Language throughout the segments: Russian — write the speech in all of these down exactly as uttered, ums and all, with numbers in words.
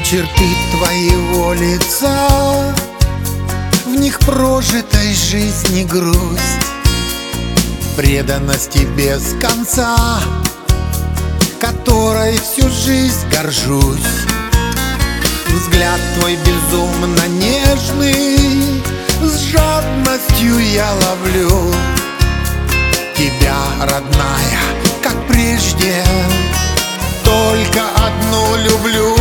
черты твоего лица, в них прожитой жизни грусть, преданности без конца, которой всю жизнь горжусь. Взгляд твой безумно нежный, с жадностью я ловлю тебя, родная, как прежде, только одну люблю.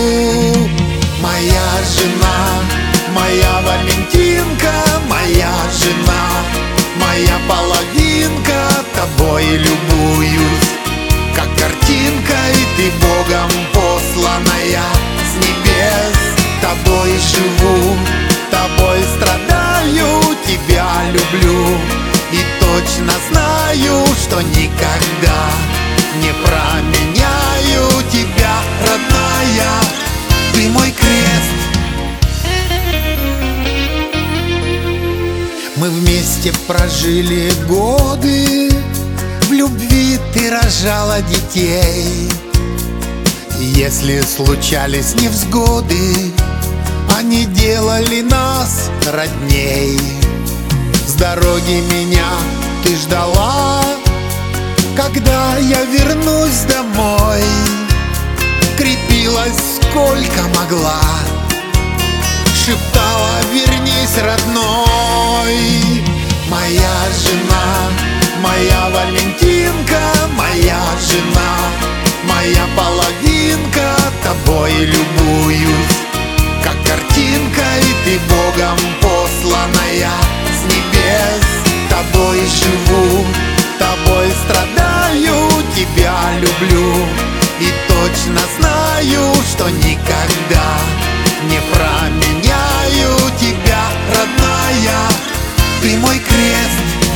Моя жена, моя Валентинка, моя жена, моя половинка, тобой любуюсь, как картинка, и ты Богом посланная с небес. Тобой живу, тобой страдаю, тебя люблю и точно знаю, что никогда не променяю тебя, родная, ты мой крест. Мы вместе прожили годы, в любви ты рожала детей. Если случались невзгоды, они делали нас родней. С дороги меня ты ждала, когда я вернусь домой, крепилась сколько могла, шептала: вернись, родной. Моя жена, моя Валентинка, моя жена, моя половинка, тобой любуюсь, как картинка, и ты Богом посланная с небес. Тобой живу, тобой страдаю, тебя люблю и точно знаю, что никогда не променяю тебя, родная, ты мой крест.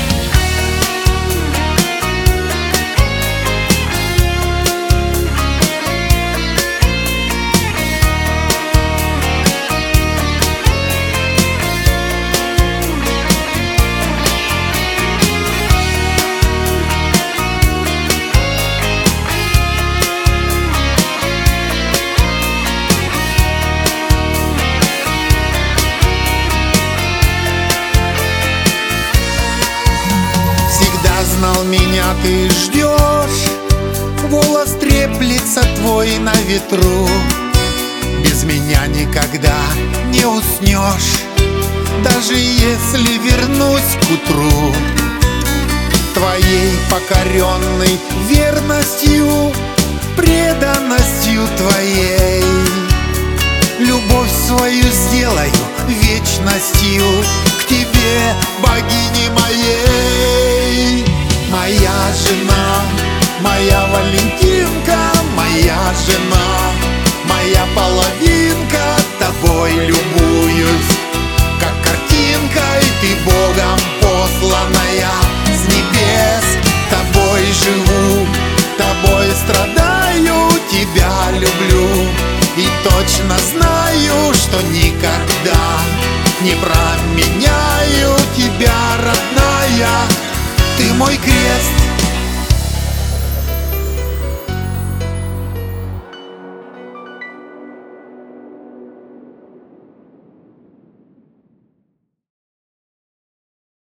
Знал, меня ты ждешь, волос треплется твой на ветру. Без меня никогда не уснешь, даже если вернусь к утру. Твоей покоренной верностью, преданностью твоей, любовь свою сделаю вечностью к тебе, богине моей. Моя жена, моя Валентинка, моя жена, моя половинка, тобой любуюсь, как картинка, и ты Богом посланная с небес. Тобой живу, тобой страдаю, тебя люблю и точно знаю, что никогда не променяю тебя, родная, ты мой крест.